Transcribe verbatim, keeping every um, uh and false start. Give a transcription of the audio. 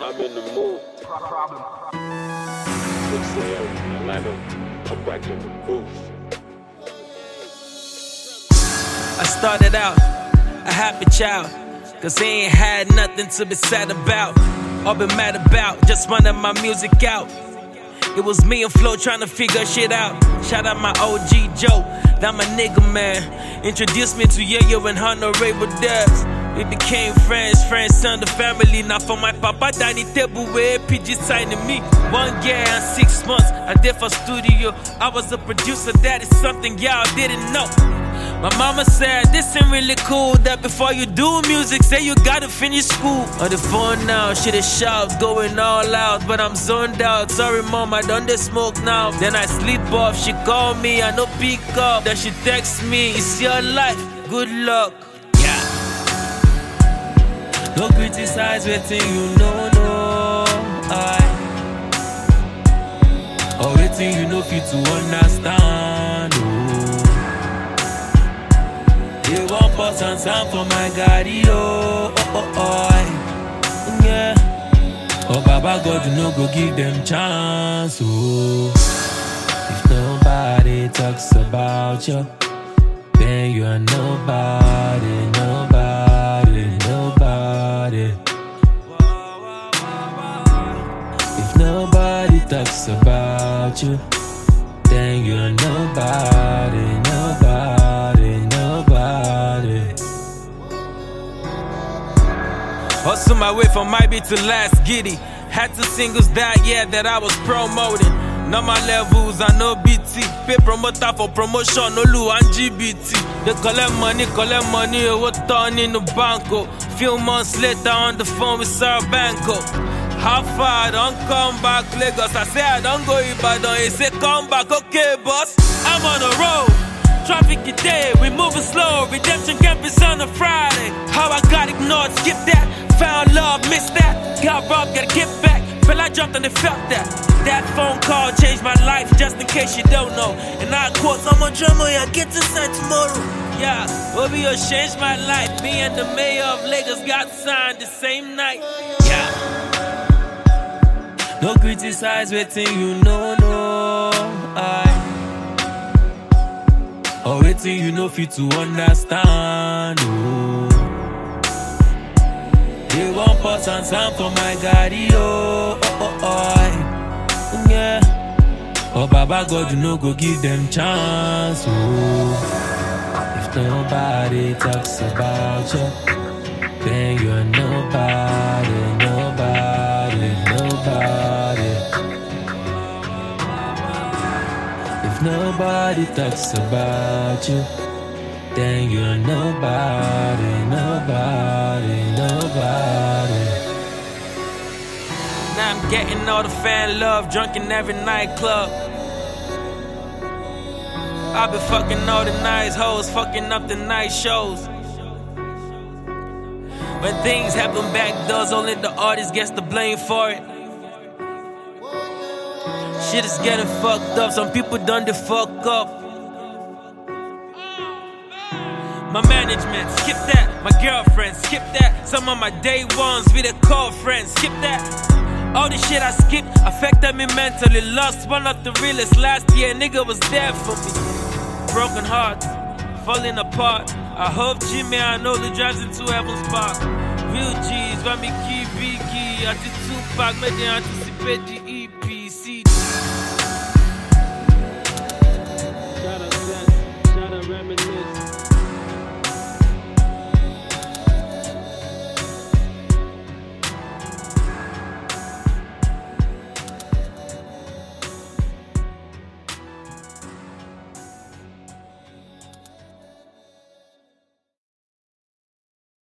I'm in the mood. Problem. Six a.m. Atlanta. I'm back in the booth. I started out a happy child, cause I ain't had nothing to be sad about or be mad about, just running my music out. It was me and Flo trying to figure shit out. Shout out my O G Joe, that my nigga man. Introduced me to Yo-Yo and Honorable Dubs. We became friends, friends turned to family. Now for my papa dining table where P G signing me. One year and six months, I did for studio. I was a producer, that is something y'all didn't know. My mama said, this ain't really cool, that before you do music, say you gotta finish school. On the phone now, shit is sharp, going all out, but I'm zoned out. Sorry mom, I done the smoke now. Then I sleep off, she call me, I no pick up. Then she text me, it's your life, good luck. Yeah. No criticize waiting, you know, no. I or waiting, you know, fit to understand. Oh. They want pause and sound for my Gary, oh, oh, oh, oh, yeah. Oh, Baba God, you know, go give them chance, oh. If nobody talks about you, then you're nobody, nobody, nobody. If nobody talks about you, then you're nobody, nobody, nobody. Hustle my way from my beat to last giddy. Had two singles that year that I was promoting. Now my levels are no B T. Pay promoter for promotion, no Lu and G B T. They collect money, collect money, what turn in the banco. Few months later on the phone with Sir Banco. How far I don't come back Lagos? I say I don't go Ibadan. He say come back, okay boss. I'm on the road. Traffic is dead, we moving slow. Redemption campus on a Friday. How I got ignored, skip that. Found love, missed that. Got robbed, gotta get back. Feel I jumped and they felt that. That phone call changed my life, just in case you don't know. And I quote, I'm a drummer, yeah, get to sign tomorrow. Yeah, Obio changed my life. Me and the mayor of Lagos got signed the same night. Yeah. No criticize waiting, you know, no. I or waiting, you know, fit to understand. Oh. They want pause and sound for my Gary, oh, oh, oh, oh, yeah. Oh, Baba God, you know, go give them chance, oh. If nobody talks about you, then you're nobody, nobody, nobody. If nobody talks about you, then you're nobody, nobody, nobody. Now I'm getting all the fan love, drunk in every nightclub. I've been fucking all the nice hoes, fucking up the night shows. When things happen back doors, only the artist gets the blame for it. Shit is getting fucked up, some people done the fuck up. My management, skip that. My girlfriend, skip that. Some of my day ones, we the call friends, skip that. All the shit I skipped affected me mentally. Lost one of the realest last year, nigga was there for me. Broken hearts, falling apart. I hope Jimmy I know the drives into Heaven's Park. Real G's, Rami Key, Biggie, Ati Tupac, made they anticipate the E P.